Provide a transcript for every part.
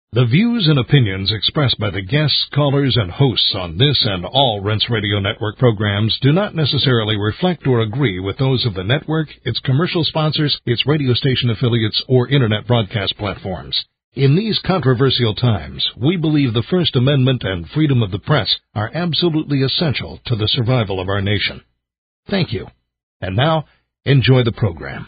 The views and opinions expressed by the guests, callers, and hosts on this and all Rense Radio Network programs do not necessarily reflect or agree with those of the network, its commercial sponsors, its radio station affiliates, or Internet broadcast platforms. In these controversial times, we believe the First Amendment and freedom of the press are absolutely essential to the survival of our nation. Thank you. And now, enjoy the program.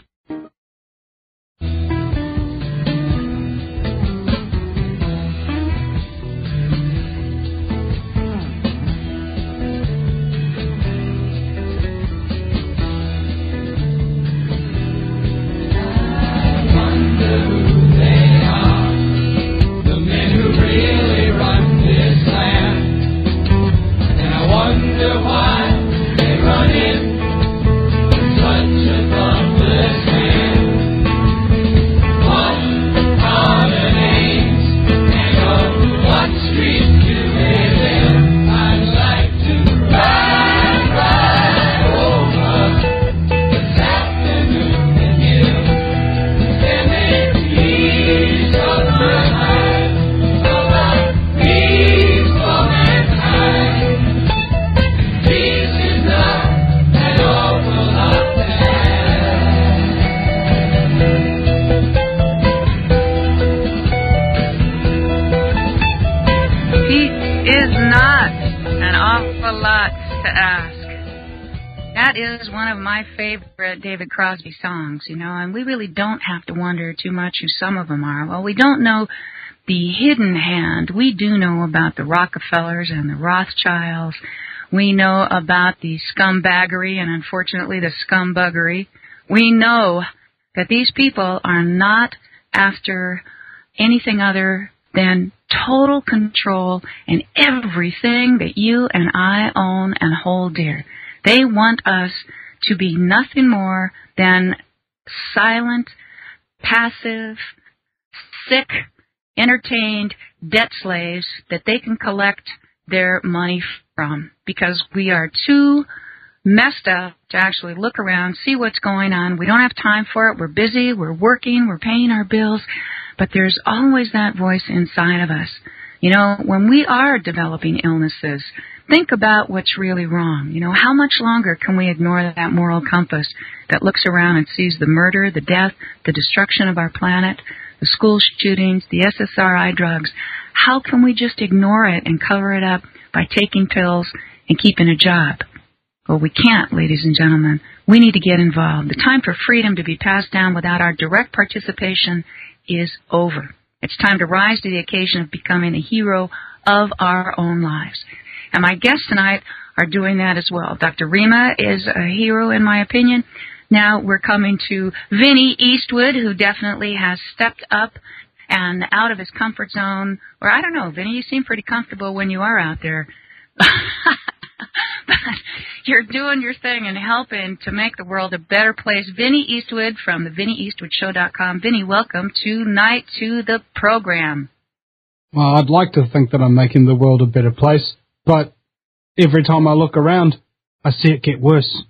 David Crosby songs, and we really don't have to wonder too much who some of them are. Well, we don't know the hidden hand. We do know about the Rockefellers and the Rothschilds. We know about the scumbaggery and, unfortunately, the scumbuggery. We know that these people are not after anything other than total control in everything that you and I own and hold dear. They want us to be nothing more than silent, passive, sick, entertained debt slaves that they can collect their money from, because we are too messed up to actually look around, see what's going on. We don't have time for it. We're busy, we're working, we're paying our bills, but there's always that voice inside of us. When we are developing illnesses, think about what's really wrong. How much longer can we ignore that moral compass that looks around and sees the murder, the death, the destruction of our planet, the school shootings, the SSRI drugs? How can we just ignore it and cover it up by taking pills and keeping a job? Well, we can't, ladies and gentlemen. We need to get involved. The time for freedom to be passed down without our direct participation is over. It's time to rise to the occasion of becoming a hero of our own lives. And my guests tonight are doing that as well. Dr. Rima is a hero, in my opinion. Now we're coming to Vinny Eastwood, who definitely has stepped up and out of his comfort zone. Or I don't know, Vinny, you seem pretty comfortable when you are out there. But you're doing your thing and helping to make the world a better place. Vinny Eastwood from the VinnyEastwoodShow.com. Vinny, welcome tonight to the program. Well, I'd like to think that I'm making the world a better place, but every time I look around, I see it get worse.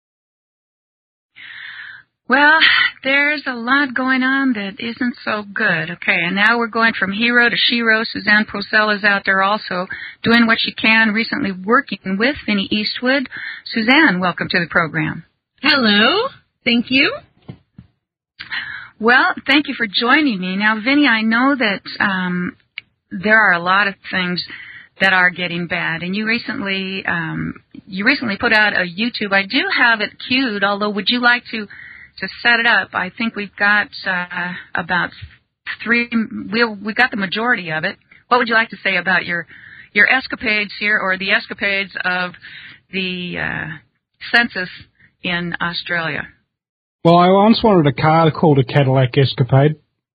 Well, there's a lot going on that isn't so good. Okay, and now we're going from hero to shero. Suzanne Purcell is out there also doing what she can, recently working with Vinny Eastwood. Suzanne, welcome to the program. Hello. Thank you. Well, thank you for joining me. Now, Vinny, I know that there are a lot of things that are getting bad, and you recently put out a YouTube. I do have it queued, although would you like to set it up? I think we've got about three. We got the majority of it. What would you like to say about your escapades here, or the escapades of the census in Australia? Well, I once wanted a car called a Cadillac Escapade.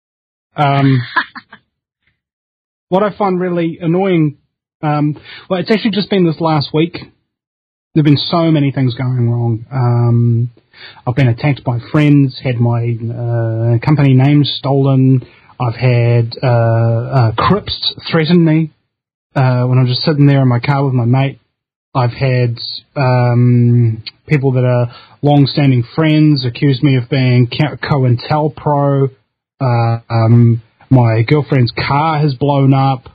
What I find really annoying, well, it's actually just been this last week. There have been so many things going wrong. I've been attacked by friends, had my company name stolen. I've had Crips threaten me when I'm just sitting there in my car with my mate. I've had people that are long-standing friends accuse me of being COINTELPRO, My girlfriend's car has blown up.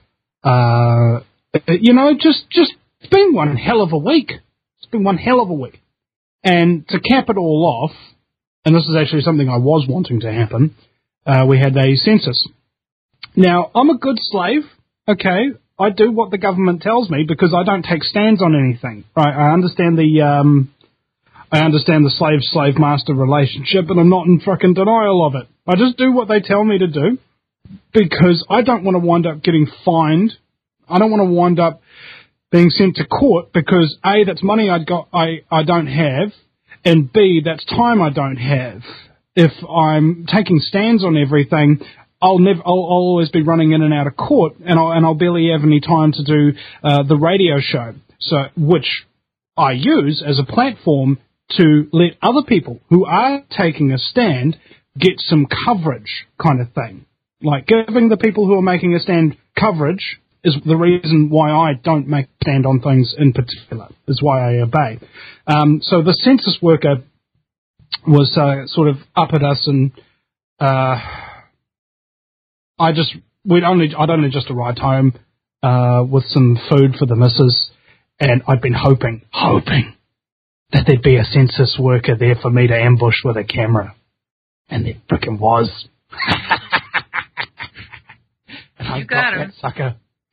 Just it's been one hell of a week. It's been one hell of a week. And to cap it all off, and this is actually something I was wanting to happen, we had a census. Now, I'm a good slave, okay? I do what the government tells me because I don't take stands on anything, right? I understand the slave master relationship, and I'm not in fucking denial of it. I just do what they tell me to do because I don't want to wind up getting fined. I don't want to wind up being sent to court because A, that's money I don't have, and B, that's time I don't have. If I'm taking stands on everything, I'll always be running in and out of court, and I'll barely have any time to do the radio show. So, which I use as a platform to let other people who are taking a stand get some coverage, kind of thing. Like giving the people who are making a stand coverage is the reason why I don't make a stand on things in particular. Is why I obey. So the census worker was sort of up at us, and I'd only just arrived home with some food for the missus, and I'd been hoping that there'd be a census worker there for me to ambush with a camera, and there frickin' was. And I got that sucker.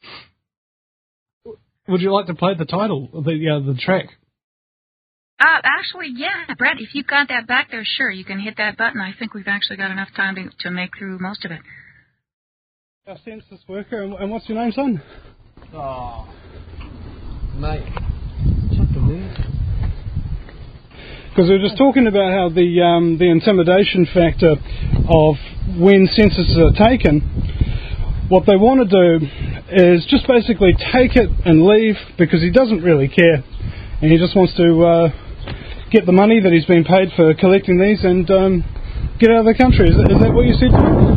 Would you like to play the title, the track? Actually, yeah, Brett, if you've got that back there, sure, you can hit that button. I think we've actually got enough time to make through most of it. Our census worker, and what's your name, son? Oh, mate. Chuck them there. Because we were just talking about how the intimidation factor of when censuses are taken, what they want to do is just basically take it and leave because he doesn't really care. And he just wants to get the money that he's been paid for collecting these and get out of the country. Is that what you said to him?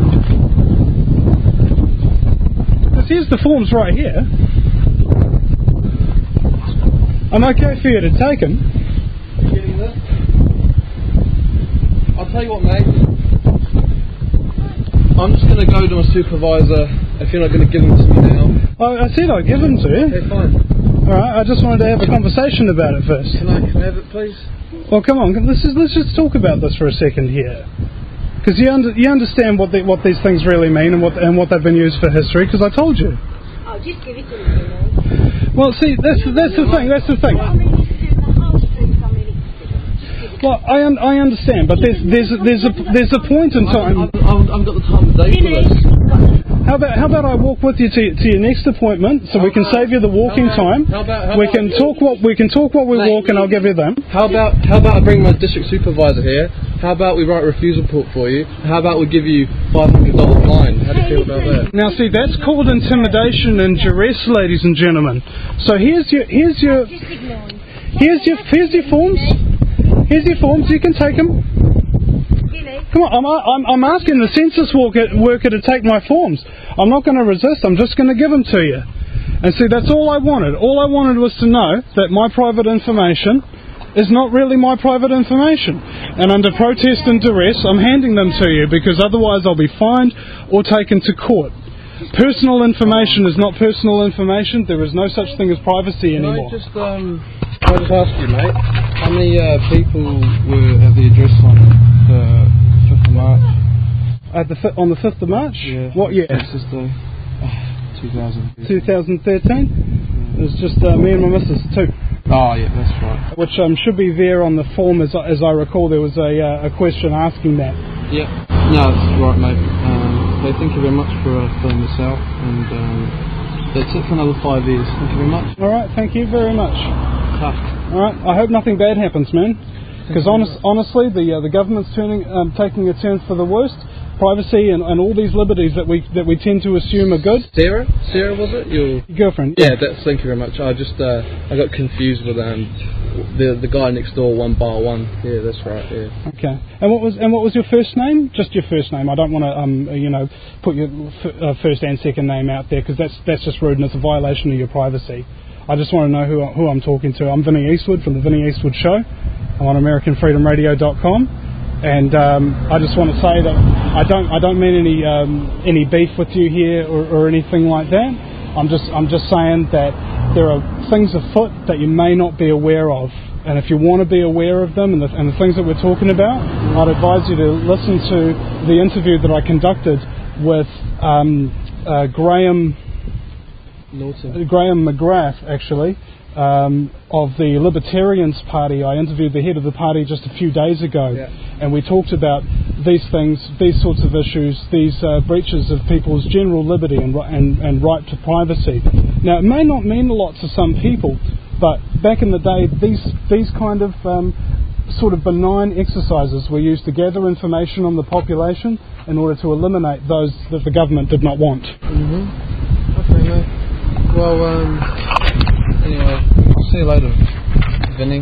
Because here's the forms right here. I'm okay for you to take them. You getting this? I'll tell you what, mate. I'm just going to go to my supervisor if you're not going to give them to me now. Oh, I said I'd give them to you. Okay, fine. Alright, I just wanted to have a conversation about it first. Can I have it, please? Well, come on, let's just talk about this for a second here. Because you understand what these things really mean and what they've been used for history, because I told you. Oh, just give it to me. Well, see, that's the thing. Well, I understand, but there's a point in time. I've got the time of day for this. How about I walk with you to your next appointment, so we can save you the walking time. We can talk what we walk, and I'll give you them. How about I bring my district supervisor here? How about we write a refusal report for you? How about we give you $500 fine? How do you feel about that? Now, see, that's called intimidation and duress, ladies and gentlemen. So here's your forms. Here's your forms. You can take them. Come on, I'm asking the census worker to take my forms. I'm not going to resist. I'm just going to give them to you. And see, that's all I wanted. All I wanted was to know that my private information is not really my private information. And under protest and duress, I'm handing them to you because otherwise I'll be fined or taken to court. Personal information is not personal information. There is no such thing as privacy anymore. Can I just ask you, mate, how many people were at the address on the 5th of March? On the 5th of March? Yeah. What year? It's just 2013. 2013? It was just me and my missus too. Oh, yeah, that's right. Which should be there on the form, as I recall. There was a question asking that. Yeah. No, that's right, mate. Okay, thank you very much for filling this out, and that's it for another 5 years. Thank you very much. All right, thank you very much. Tough. All right, I hope nothing bad happens, man. Because honestly, the government's taking a turn for the worst. Privacy and all these liberties that we tend to assume are good. Sarah was it? Your girlfriend? Yeah, thank you very much. I got confused with the guy next door, 1-bar-1. Yeah, that's right. Yeah. Okay. And what was your first name? Just your first name. I don't want to put your first and second name out there because that's just rude and it's a violation of your privacy. I just want to know who I'm talking to. I'm Vinny Eastwood from the Vinny Eastwood Show. I'm on AmericanFreedomRadio.com. And I just want to say that I don't mean any beef with you here or anything like that. I'm just saying that there are things afoot that you may not be aware of, and if you want to be aware of them and the things that we're talking about, I'd advise you to listen to the interview that I conducted with Graham McGrath, actually, of the Libertarians Party. I interviewed the head of the party just a few days ago, and we talked about these things, these sorts of issues, these breaches of people's general liberty and right to privacy. Now, it may not mean a lot to some people, but back in the day, these kind of sort of benign exercises were used to gather information on the population in order to eliminate those that the government did not want. Okay, mate. Well, anyway, I'll see you later, Vinny.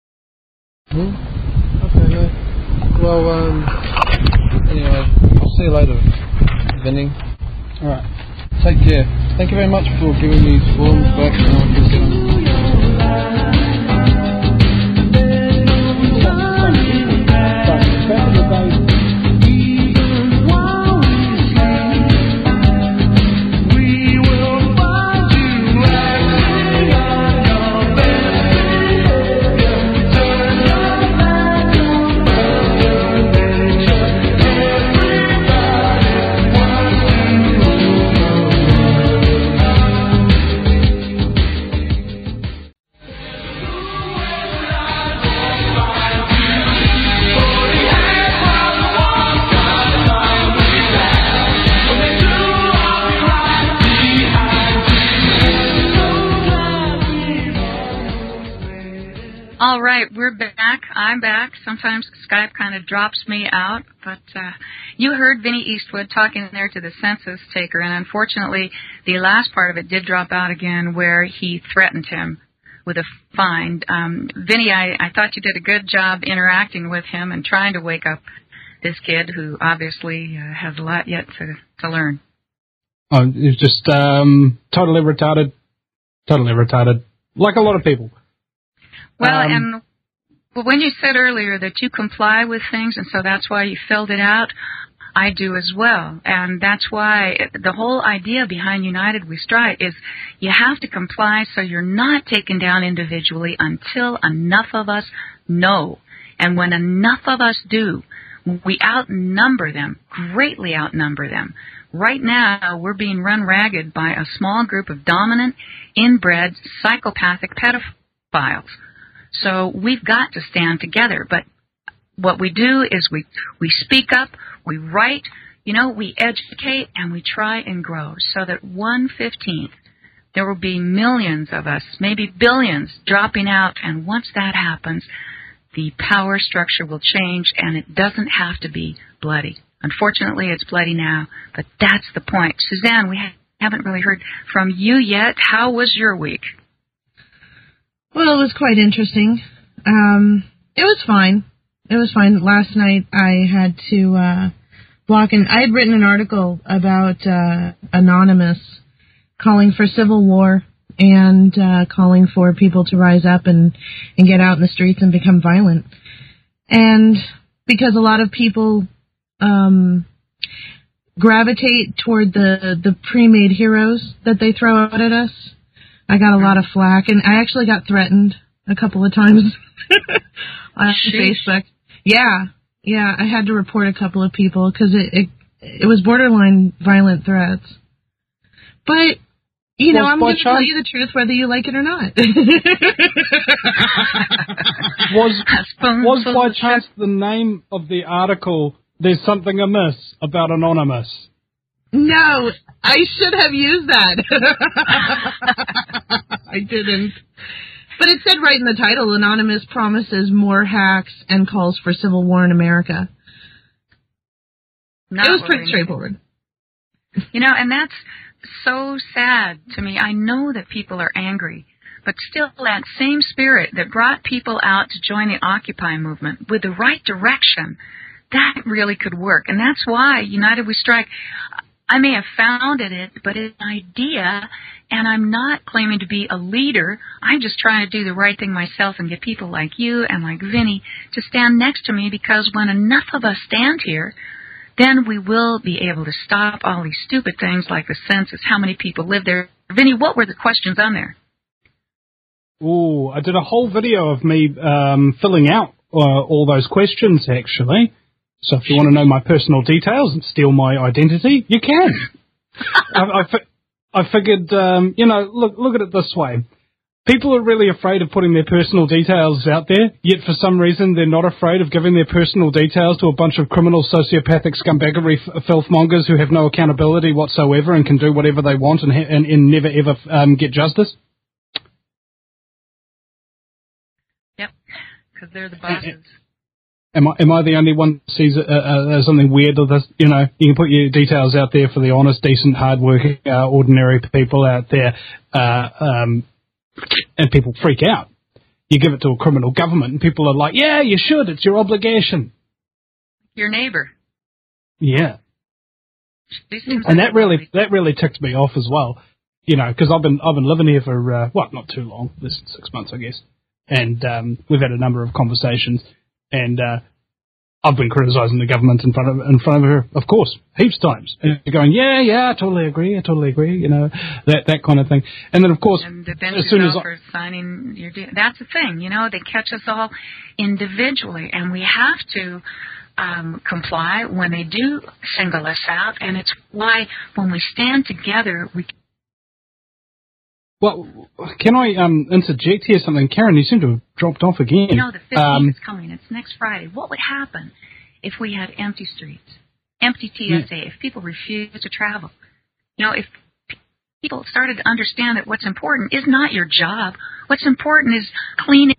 Okay, mate. Well, anyway, I'll see you later, Vinny. Alright. Take care. Thank you very much for giving me these forms back. Back in the day, All right, we're back. I'm back. Sometimes Skype kind of drops me out, but you heard Vinny Eastwood talking there to the census taker, and unfortunately the last part of it did drop out again where he threatened him with a fine. Vinny, I thought you did a good job interacting with him and trying to wake up this kid who obviously has a lot yet to learn. Oh, he's just totally retarded, like a lot of people. Well, and when you said earlier that you comply with things, and so that's why you filled it out, I do as well. And that's why the whole idea behind United We Strike is you have to comply so you're not taken down individually until enough of us know. And when enough of us do, we outnumber them, greatly outnumber them. Right now, we're being run ragged by a small group of dominant, inbred, psychopathic pedophiles. So we've got to stand together. But what we do is we speak up, we write, we educate, and we try and grow so that 1/15th, there will be millions of us, maybe billions, dropping out. And once that happens, the power structure will change, and it doesn't have to be bloody. Unfortunately, it's bloody now, but that's the point. Suzanne, we haven't really heard from you yet. How was your week? Well, it was quite interesting. It was fine. Last night I had to block, and I had written an article about Anonymous calling for civil war and calling for people to rise up and get out in the streets and become violent. And because a lot of people gravitate toward the pre-made heroes that they throw out at us, I got a lot of flack, and I actually got threatened a couple of times on Facebook. Yeah, I had to report a couple of people because it was borderline violent threats. But, I'm going to tell you the truth whether you like it or not. was by chance the name of the article, There's Something Amiss About Anonymous? No, I should have used that. I didn't. But it said right in the title, Anonymous promises more hacks and calls for civil war in America. It was pretty straightforward. And that's so sad to me. I know that people are angry, but still that same spirit that brought people out to join the Occupy movement with the right direction, that really could work. And that's why United We Strike, I may have founded it, but it's an idea, and I'm not claiming to be a leader. I'm just trying to do the right thing myself and get people like you and like Vinny to stand next to me, because when enough of us stand here, then we will be able to stop all these stupid things like the census, how many people live there. Vinny, what were the questions on there? Ooh, I did a whole video of me filling out all those questions, actually. So if you want to know my personal details and steal my identity, you can. I figured, look at it this way. People are really afraid of putting their personal details out there, yet for some reason they're not afraid of giving their personal details to a bunch of criminal, sociopathic, scumbaggery filthmongers who have no accountability whatsoever and can do whatever they want and never ever get justice. Yep, because they're the bosses. Am I the only one who sees there's something weird with this? You know, you can put your details out there for the honest, decent, hard-working, ordinary people out there, and people freak out. You give it to a criminal government, and people are like, "Yeah, you should. It's your obligation." Your neighbor. Yeah. And that really ticks me off as well. You know, because I've been living here for not too long, less than 6 months, I guess, and we've had a number of conversations. And I've been criticising the government in front of her, of course, heaps of times. And they're going, yeah, I totally agree, you know, that kind of thing. And then, of course, as soon as for signing your deal, that's the thing, you know, they catch us all individually, and we have to comply when they do single us out. And it's why when we stand together, we. Well, can I interject here something? Karen, you seem to have dropped off again. You know, the 15th is coming. It's next Friday. What would happen if we had empty streets, empty TSA, if people refused to travel? You know, if people started to understand that what's important is not your job. What's important is cleaning.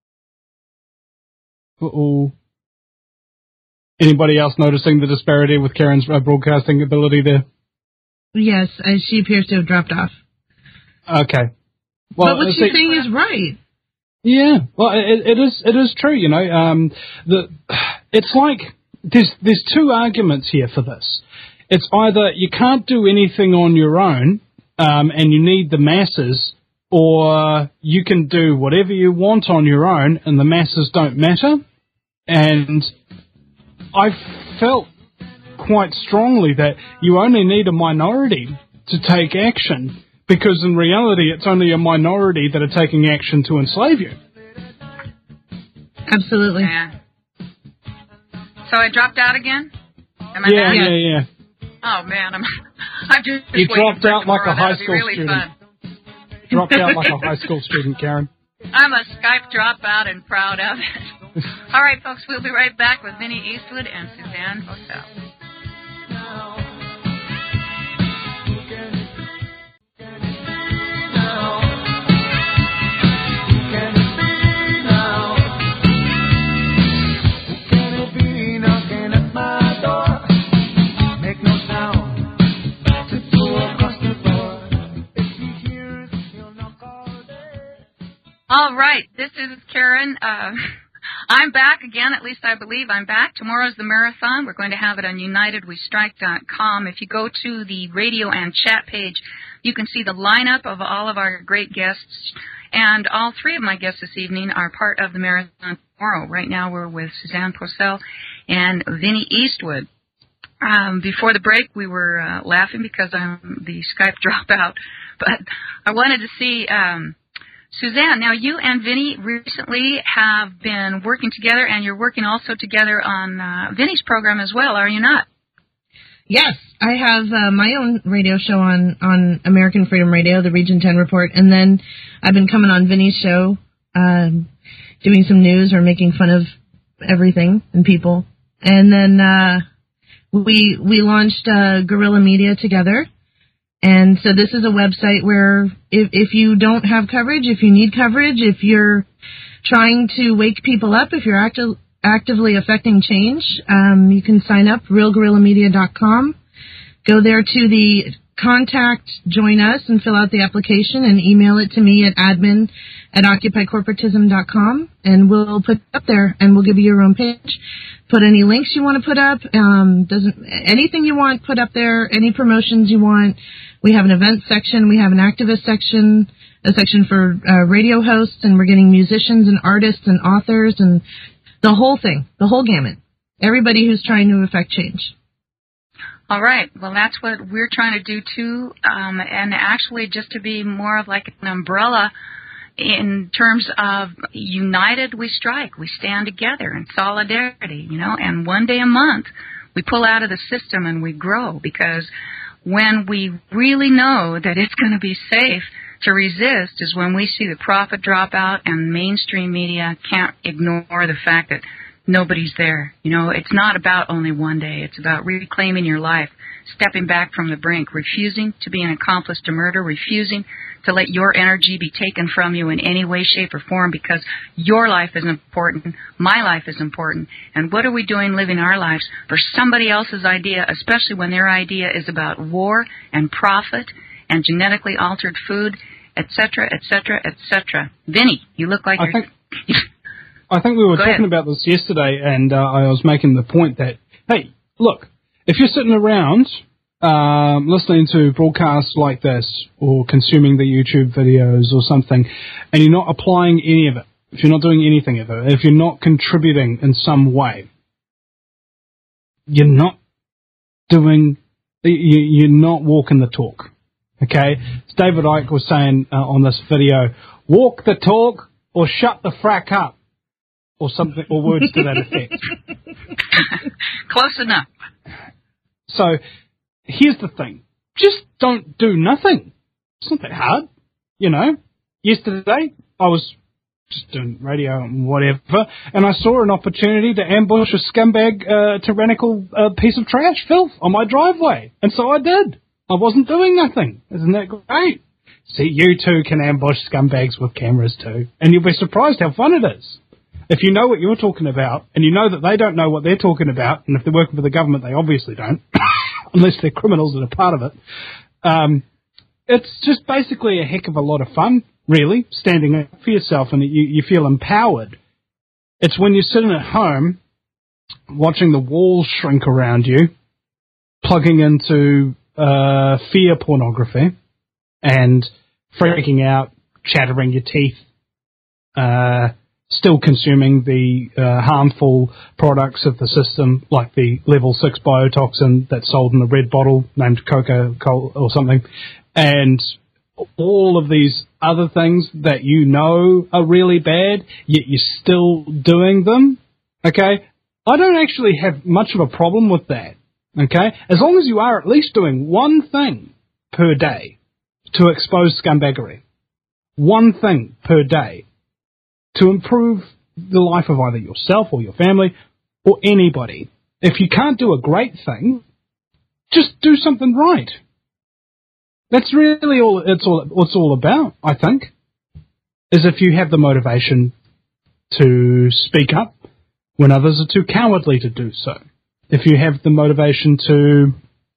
Uh-oh. Anybody else noticing the disparity with Karen's broadcasting ability there? Yes, she appears to have dropped off. Okay. Well, but what she's saying is right. Yeah. Well, it is true. You know, it's like there's two arguments here for this. It's either you can't do anything on your own, and you need the masses, or you can do whatever you want on your own, and the masses don't matter. And I felt quite strongly that you only need a minority to take action. Because in reality, it's only a minority that are taking action to enslave you. Absolutely. Yeah. So I dropped out again? Am I back? Yeah. Oh, man. I'm just you dropped out like a high school really student. Dropped out like a high school student, Karen. I'm a Skype dropout and proud of it. All right, folks, we'll be right back with Vinny Eastwood and Suzanne Hotel. All right, this is Karen. I'm back again, at least I believe I'm back. Tomorrow's the marathon. We're going to have it on UnitedWeStrike.com. If you go to the radio and chat page, you can see the lineup of all of our great guests. And all three of my guests this evening are part of the marathon tomorrow. Right now we're with Suzanne Purcell and Vinny Eastwood. Before the break, we were laughing because I'm the Skype dropout. But I wanted to see... Suzanne, now you and Vinny recently have been working together, and you're working also together on Vinny's program as well, are you not? Yes, I have my own radio show on American Freedom Radio, the Region 10 Report, and then I've been coming on Vinny's show, doing some news or making fun of everything and people. And then we launched Guerrilla Media together. And so this is a website where if you don't have coverage, if you need coverage, if you're trying to wake people up, if you're actively affecting change, you can sign up, realguerrillamedia.com. Go there to the join us and fill out the application and email it to me at admin@occupycorporatism.com, and we'll put it up there, and we'll give you your own page. Put any links you want to put up, anything you want, put up there, any promotions you want. We have an event section, we have an activist section, a section for radio hosts, and we're getting musicians and artists and authors and the whole thing, the whole gamut. Everybody who's trying to affect change. All right. Well, that's what we're trying to do, too, and actually just to be more of like an umbrella in terms of united we strike. We stand together in solidarity, and one day a month we pull out of the system and we grow, because when we really know that it's going to be safe to resist is when we see the profit drop out and mainstream media can't ignore the fact that nobody's there. It's not about only one day. It's about reclaiming your life, stepping back from the brink, refusing to be an accomplice to murder, refusing to let your energy be taken from you in any way, shape, or form, because your life is important, my life is important, and what are we doing living our lives for somebody else's idea, especially when their idea is about war and profit and genetically altered food, etc., etc., etc. Vinny, you look like I think we were Go talking ahead. about this yesterday, and I was making the point that, hey, look, if you're sitting around listening to broadcasts like this or consuming the YouTube videos or something, and you're not applying any of it, if you're not doing anything of it, if you're not contributing in some way, you're not walking the talk, okay? As David Icke was saying on this video, walk the talk or shut the frack up. Or something, or words to that effect. Close enough. So, here's the thing. Just don't do nothing. It's not that hard, Yesterday, I was just doing radio and whatever, and I saw an opportunity to ambush a scumbag, tyrannical piece of trash, filth, on my driveway. And so I did. I wasn't doing nothing. Isn't that great? See, you too can ambush scumbags with cameras too. And you'll be surprised how fun it is. If you know what you're talking about, and you know that they don't know what they're talking about, and if they're working for the government, they obviously don't, unless they're criminals that are part of it, it's just basically a heck of a lot of fun, really, standing up for yourself, and you feel empowered. It's when you're sitting at home, watching the walls shrink around you, plugging into fear pornography, and freaking out, chattering your teeth, still consuming the harmful products of the system, like the level 6 biotoxin that's sold in a red bottle named Coca-Cola or something, and all of these other things that you know are really bad, yet you're still doing them, okay? I don't actually have much of a problem with that, okay? As long as you are at least doing one thing per day to expose scumbaggery. One thing per day to improve the life of either yourself or your family or anybody. If you can't do a great thing, just do something right. That's really all it's all about, I think, is if you have the motivation to speak up when others are too cowardly to do so. If you have the motivation to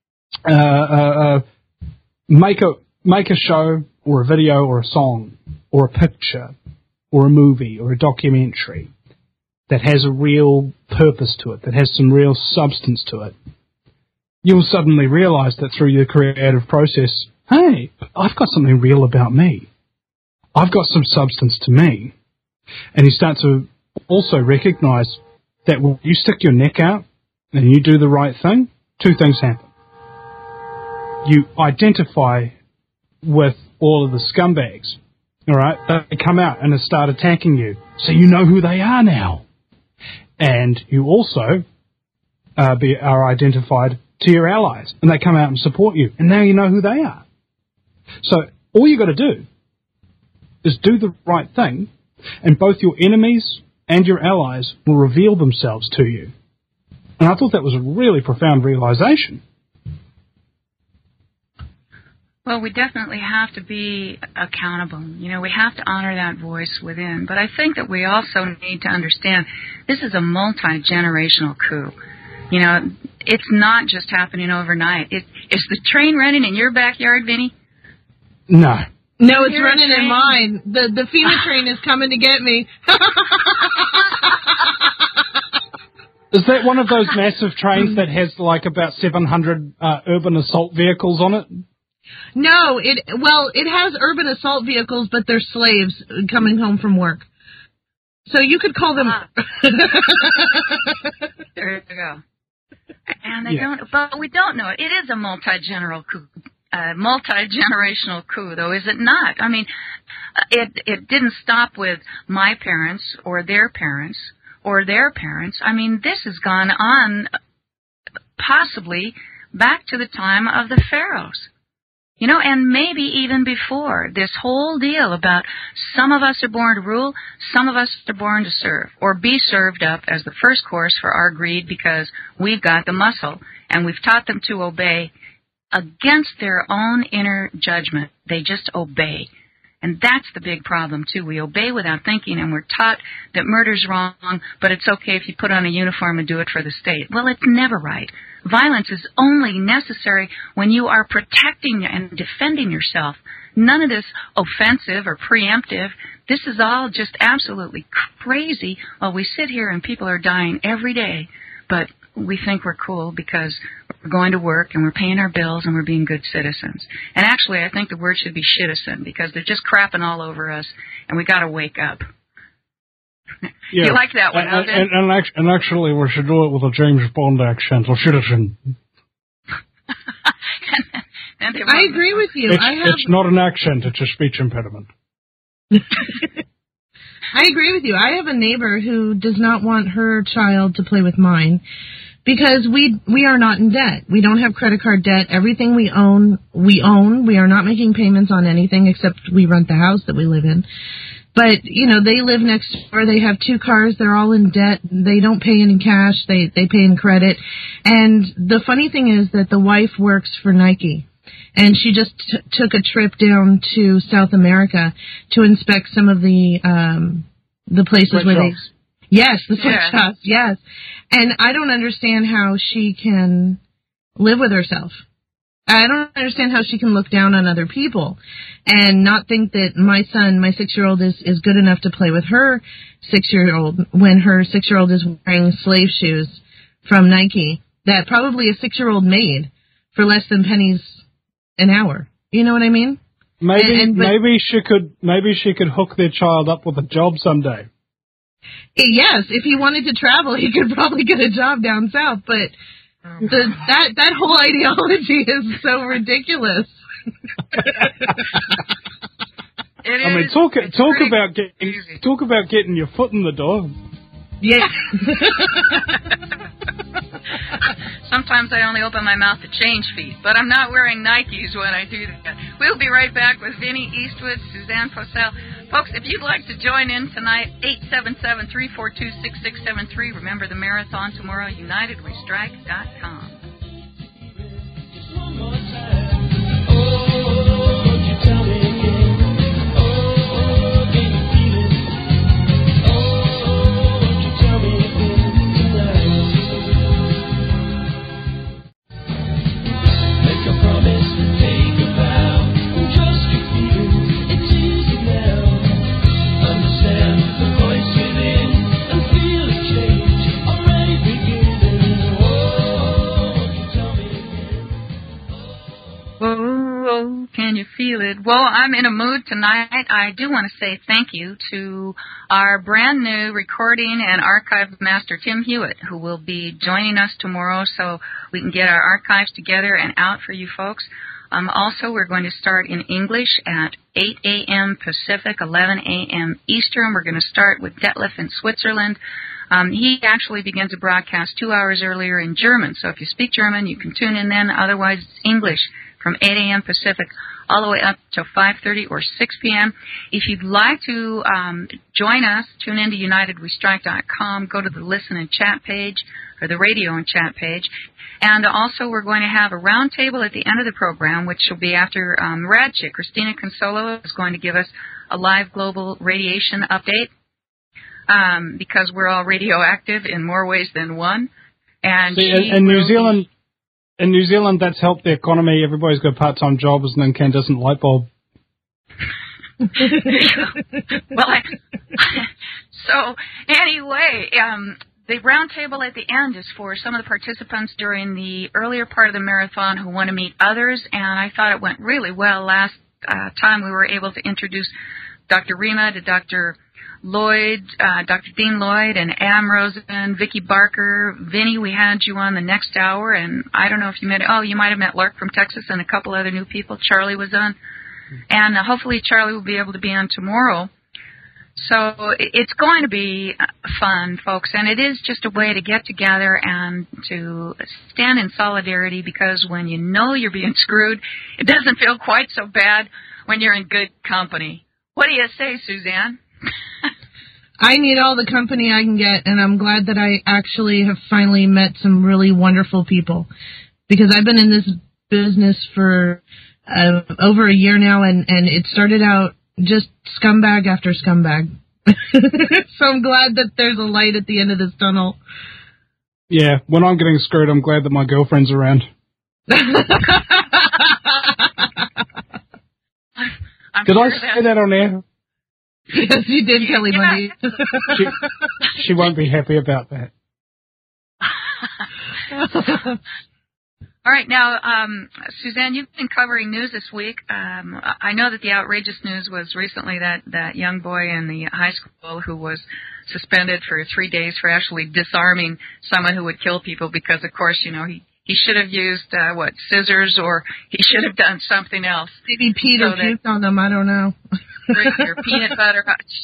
make a show or a video or a song or a picture or a movie or a documentary that has a real purpose to it, that has some real substance to it, you'll suddenly realize that through your creative process, hey, I've got something real about me. I've got some substance to me. And you start to also recognize that when you stick your neck out and you do the right thing, two things happen. You identify with all of the scumbags. All right, they come out and they start attacking you, so you know who they are now. And you also are identified to your allies, and they come out and support you, and now you know who they are. So all you got to do is do the right thing, and both your enemies and your allies will reveal themselves to you. And I thought that was a really profound realization. Well, we definitely have to be accountable. We have to honor that voice within. But I think that we also need to understand this is a multi-generational coup. It's not just happening overnight. Is the train running in your backyard, Vinny? No. No, it's Here's running a in train. mine. The FEMA train is coming to get me. Is that one of those massive trains that has like about 700 urban assault vehicles on it? No, it has urban assault vehicles, but they're slaves coming home from work. So you could call them. There you go. And they don't, but we don't know it. It is a multi-generational coup, though, is it not? I mean, it didn't stop with my parents or their parents or their parents. I mean, this has gone on possibly back to the time of the pharaohs. You know, and maybe even before, this whole deal about some of us are born to rule, some of us are born to serve, or be served up as the first course for our greed because we've got the muscle, and we've taught them to obey against their own inner judgment. They just obey. And that's the big problem, too. We obey without thinking, and we're taught that murder's wrong, but it's okay if you put on a uniform and do it for the state. Well, it's never right. Violence is only necessary when you are protecting and defending yourself. None of this offensive or preemptive. This is all just absolutely crazy while we sit here and people are dying every day, but we think we're cool because we're going to work and we're paying our bills and we're being good citizens. And actually, I think the word should be shitticen because they're just crapping all over us and we got to wake up. Yeah. You like that one, huh, Vin? And actually, we should do it with a James Bond accent or citizen. I agree with you. It's not an accent; it's a speech impediment. I agree with you. I have a neighbor who does not want her child to play with mine because we are not in debt. We don't have credit card debt. Everything we own. We are not making payments on anything except we rent the house that we live in. But, you know, they live next door. They have 2 cars. They're all in debt. They don't pay any cash. They pay in credit. And the funny thing is that the wife works for Nike. And she just took a trip down to South America to inspect some of the places where they... Yes, the sweatshops, yes. And I don't understand how she can live with herself. I don't understand how she can look down on other people and not think that my son, my 6-year-old, is good enough to play with her 6-year-old when her 6-year-old is wearing slave shoes from Nike that probably a 6-year-old made for less than pennies an hour. You know what I mean? Maybe she could hook their child up with a job someday. Yes, if he wanted to travel, he could probably get a job down south, but that whole ideology is so ridiculous. I mean, talk about getting your foot in the door. Yeah. Sometimes I only open my mouth to change feet, but I'm not wearing Nikes when I do that. We'll be right back with Vinny Eastwood, Suzanne Purcell. Folks, if you'd like to join in tonight, 877-342-6673. Remember the marathon tomorrow, UnitedWeStrike.com. One more time. Oh, you tell me again. Oh, can you feel it? Oh, won't you tell me again tonight? Make a promise, take a vow. Trust your feelings, it's easy now. Understand the voice within and feel a change already beginning. Oh, won't you tell me again? Whoa, can you feel it? Well, I'm in a mood tonight. I do want to say thank you to our brand new recording and archive master, Tim Hewitt, who will be joining us tomorrow so we can get our archives together and out for you folks. Also, we're going to start in English at 8 a.m. Pacific, 11 a.m. Eastern. We're going to start with Detlef in Switzerland. He actually begins a broadcast 2 hours earlier in German. So if you speak German, you can tune in then. Otherwise, it's English from 8 a.m. Pacific all the way up to 5:30 or 6 p.m. If you'd like to join us, tune in to UnitedWeStrike.com. Go to the Listen and Chat page or the Radio and Chat page. And also, we're going to have a roundtable at the end of the program, which will be after Rad Chick. Christina Consolo is going to give us a live global radiation update because we're all radioactive in more ways than one. And in New Zealand, In New Zealand, that's helped the economy. Everybody's got part-time jobs, and incandescent light bulb. Well, so anyway, the round table at the end is for some of the participants during the earlier part of the marathon who want to meet others, and I thought it went really well. Last time we were able to introduce Dr. Rima to Dr. Lloyd, Dr. Dean Lloyd, and Am Rosen, Vicki Barker, Vinny. We had you on the next hour, and I don't know if you met. Oh, you might have met Lark from Texas and a couple other new people. Charlie was on, and hopefully Charlie will be able to be on tomorrow. So it's going to be fun, folks, and it is just a way to get together and to stand in solidarity, because when you know you're being screwed, it doesn't feel quite so bad when you're in good company. What do you say, Suzanne? I need all the company I can get, and I'm glad that I actually have finally met some really wonderful people, because I've been in this business for over a year now, and it started out just scumbag after scumbag. So I'm glad that there's a light at the end of this tunnel. Yeah, when I'm getting screwed, I'm glad that my girlfriend's around. I'm Did sure I say that on air? Yes, you did, Kelly Bundy. She won't be happy about that. All right, now, Suzanne, you've been covering news this week. I know that the outrageous news was recently that young boy in the high school who was suspended for 3 days for actually disarming someone who would kill people because, of course, you know, he should have used, scissors, or he should have done something else. Maybe peed or puked on them, I don't know. Or peanut butter.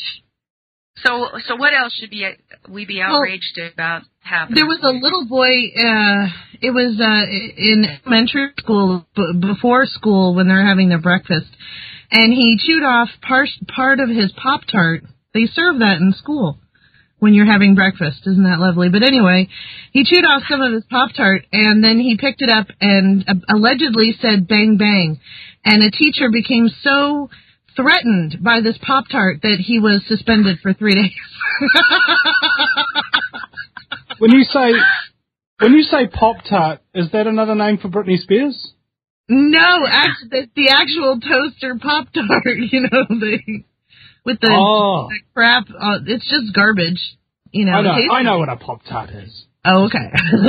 So what else should we be outraged about happening? There was a little boy, it was in elementary school, before school when they're having their breakfast, and he chewed off part of his Pop-Tart. They serve that in school when you're having breakfast. Isn't that lovely? But anyway, he chewed off some of his Pop-Tart, and then he picked it up and allegedly said bang bang, and a teacher became so threatened by this Pop-Tart that he was suspended for 3 days. When you say Pop-Tart, is that another name for Britney Spears? No, actually, the actual toaster Pop-Tart, you know, with the crap. It's just garbage, you know. I know what a Pop-Tart is. Oh, okay.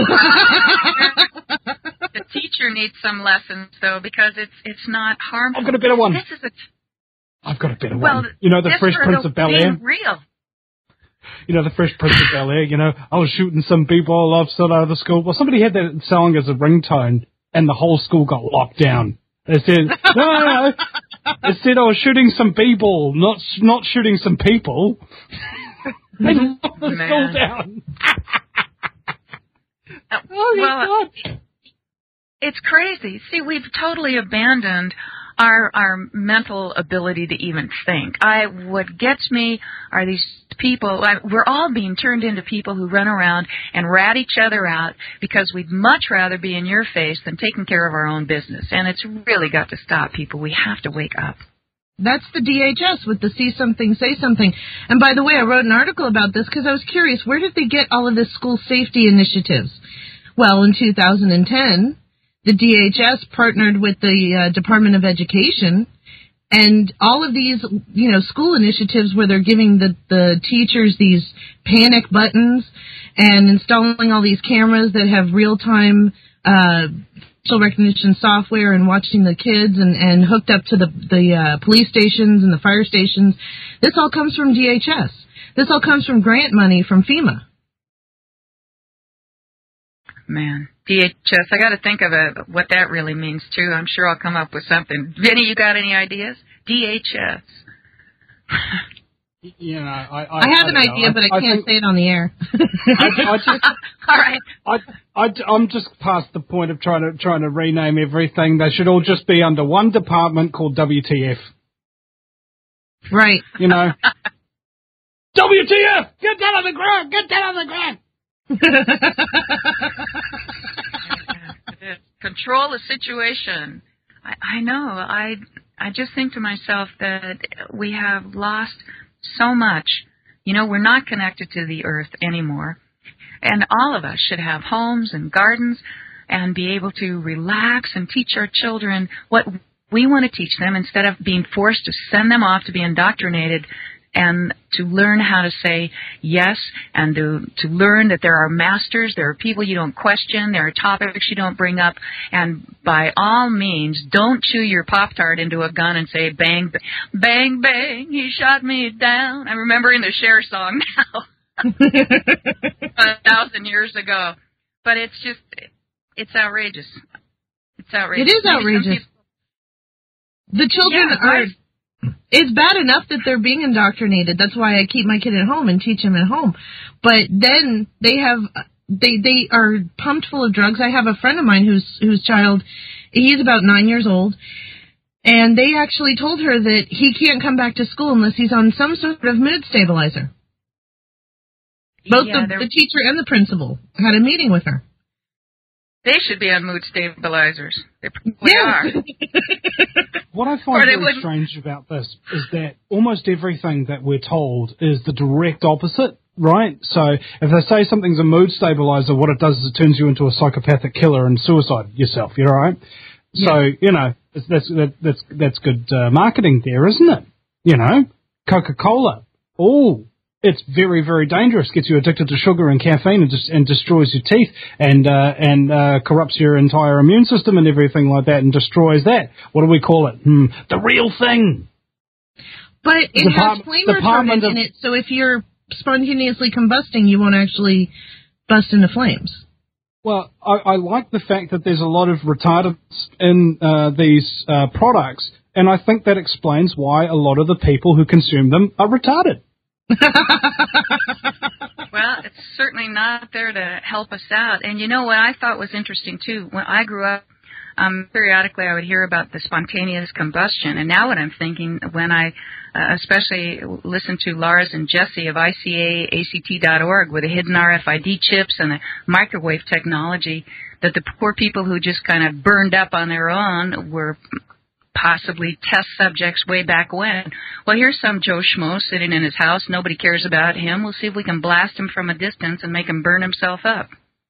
The teacher needs some lessons, though, because it's not harmful. I've got a better one. I've got a better one. You know, the Fresh Prince of Bel-Air? Real. You know, the Fresh Prince of Bel-Air, you know, I was shooting some people off out of the school. Well, somebody had that song as a ringtone, and the whole school got locked down. They said, no. It said I was shooting some people, not shooting some people. They locked the school down. Well, it's crazy. See, we've totally abandoned our mental ability to even think. What gets me are these people. We're all being turned into people who run around and rat each other out because we'd much rather be in your face than taking care of our own business. And it's really got to stop, people. We have to wake up. That's the DHS with the see something, say something. And by the way, I wrote an article about this because I was curious, where did they get all of this school safety initiatives? Well, in 2010, the DHS partnered with the Department of Education, and all of these, you know, school initiatives where they're giving the teachers these panic buttons and installing all these cameras that have real-time facial recognition software and watching the kids and hooked up to the police stations and the fire stations. This all comes from DHS. This all comes from grant money from FEMA. Man, DHS, I got to think of what that really means, too. I'm sure I'll come up with something. Vinny, you got any ideas? DHS. You know, I have an idea, but I can't say it on the air. All right. I'm just past the point of trying to rename everything. They should all just be under one department called WTF. Right. You know. WTF! Get down on the ground! Get down on the ground! Control the situation. I know. I just think to myself that we have lost so much. You know, we're not connected to the earth anymore. And all of us should have homes and gardens. and be able to relax and teach our children what we want to teach them instead of being forced to send them off to be indoctrinated, and to learn how to say yes, and to learn that there are masters, there are people you don't question, there are topics you don't bring up, and by all means, don't chew your Pop-Tart into a gun and say, bang, bang, bang, he shot me down. I'm remembering the Cher song now, 1,000 years ago. But it's just, it's outrageous. It's outrageous. It is outrageous. The children are... It's bad enough that they're being indoctrinated. That's why I keep my kid at home and teach him at home. But then they are pumped full of drugs. I have a friend of mine whose child, he's about 9 years old, and they actually told her that he can't come back to school unless he's on some sort of mood stabilizer. Both the teacher and the principal had a meeting with her. They should be on mood stabilizers. They probably are. What I find really strange about this is that almost everything that we're told is the direct opposite, right? So if they say something's a mood stabilizer, what it does is it turns you into a psychopathic killer and suicide yourself, you know, right? Yeah. So, you know, that's good marketing there, isn't it? You know, Coca-Cola. Oh, it's very, very dangerous. Gets you addicted to sugar and caffeine and destroys your teeth and corrupts your entire immune system and everything like that and destroys that. What do we call it? The real thing. But it has flame retardant in it, so if you're spontaneously combusting, you won't actually bust into flames. Well, I like the fact that there's a lot of retardants in these products, and I think that explains why a lot of the people who consume them are retarded. Well, it's certainly not there to help us out. And you know what I thought was interesting, too? When I grew up, periodically I would hear about the spontaneous combustion. And now what I'm thinking, when I especially listen to Lars and Jesse of ICAACT.org with the hidden RFID chips and the microwave technology, that the poor people who just kind of burned up on their own were possibly test subjects way back when. Well, here's some Joe Schmo sitting in his house. Nobody cares about him. We'll see if we can blast him from a distance and make him burn himself up.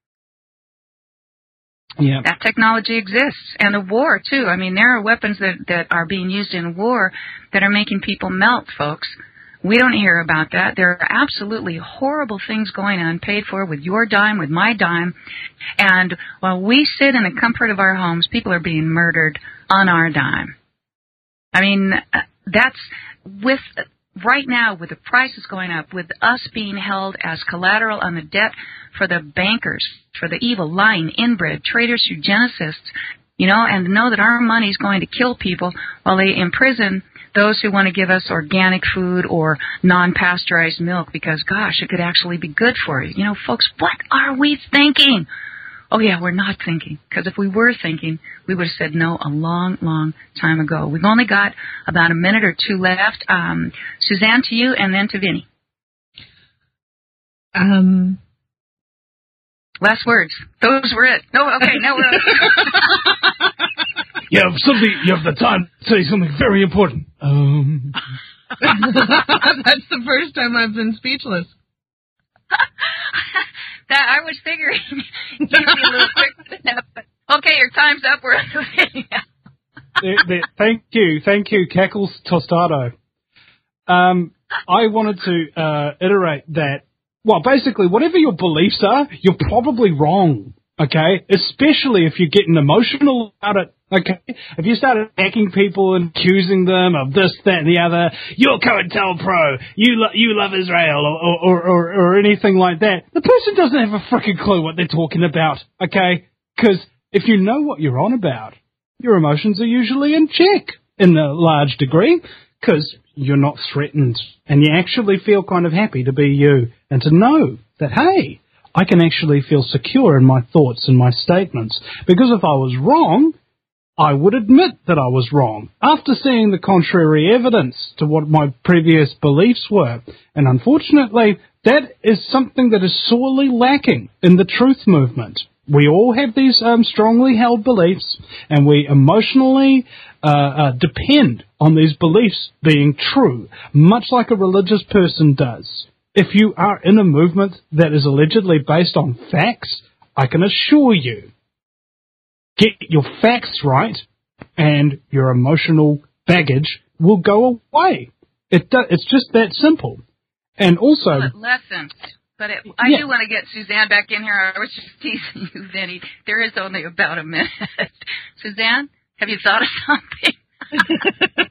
Yeah. That technology exists. And the war, too. I mean, there are weapons that are being used in war that are making people melt, folks. We don't hear about that. There are absolutely horrible things going on, paid for with your dime, with my dime. And while we sit in the comfort of our homes, people are being murdered on our dime. I mean, that's with right now, with the prices going up, with us being held as collateral on the debt for the bankers, for the evil, lying, inbred, traitors, eugenicists, you know, and know that our money is going to kill people while they imprison those who want to give us organic food or non-pasteurized milk because, gosh, it could actually be good for you. You know, folks, what are we thinking? Oh, yeah, we're not thinking. Because if we were thinking, we would have said no a long, long time ago. We've only got about a minute or two left. Suzanne, to you, and then to Vinny. Last words. Those were it. No, okay, now we're You have the time to say something very important. That's the first time I've been speechless. That I was figuring you'd be a little quick enough. But okay, your time's up. We're on the Thank you, Cackles Tostado. I wanted to iterate that. Well, basically, whatever your beliefs are, you're probably wrong. Okay, especially if you're getting emotional about it. Okay, if you start attacking people and accusing them of this, that, and the other, you're COINTELPRO, you love Israel, or anything like that, the person doesn't have a freaking clue what they're talking about. Okay, because if you know what you're on about, your emotions are usually in check in a large degree, because you're not threatened, and you actually feel kind of happy to be you and to know that, hey, I can actually feel secure in my thoughts and my statements. Because if I was wrong, I would admit that I was wrong after seeing the contrary evidence to what my previous beliefs were. And unfortunately, that is something that is sorely lacking in the truth movement. We all have these strongly held beliefs, and we emotionally depend on these beliefs being true, much like a religious person does. If you are in a movement that is allegedly based on facts, I can assure you get your facts right, and your emotional baggage will go away. It's just that simple. And also... lessons. But I do want to get Suzanne back in here. I was just teasing you, Vinny. There is only about a minute. Suzanne, have you thought of something?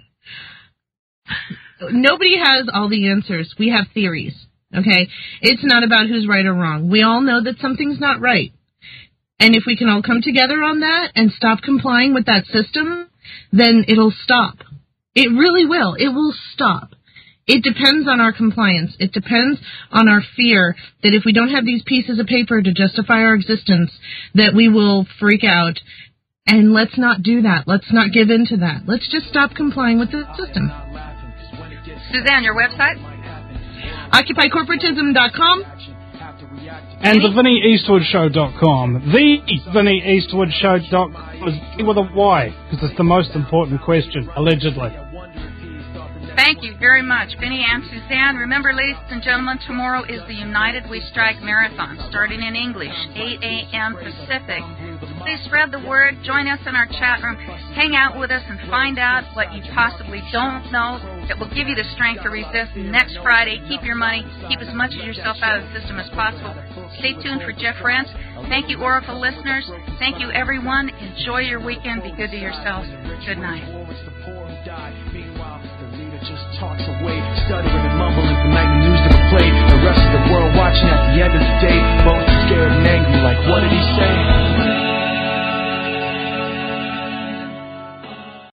Nobody has all the answers. We have theories, okay? It's not about who's right or wrong. We all know that something's not right. And if we can all come together on that and stop complying with that system, then it'll stop. It really will. It will stop. It depends on our compliance. It depends on our fear that if we don't have these pieces of paper to justify our existence, that we will freak out. And let's not do that. Let's not give in to that. Let's just stop complying with the system. Suzanne, your website? OccupyCorporatism.com. And the VinnyEastwoodShow.com. The VinnyEastwoodShow.com is with a Y, because it's the most important question, allegedly. Thank you very much, Vinny and Suzanne. Remember, ladies and gentlemen, tomorrow is the United We Strike Marathon, starting in English, 8 a.m. Pacific. Please spread the word. Join us in our chat room. Hang out with us and find out what you possibly don't know that will give you the strength to resist. Next Friday, keep your money. Keep as much of yourself out of the system as possible. Stay tuned for Jeff Rense. Thank you, Oracle listeners. Thank you, everyone. Enjoy your weekend. Be good to yourselves. Good night. Just talks away, stuttering and mumbling from night news that were played. The rest of the world watching at the end of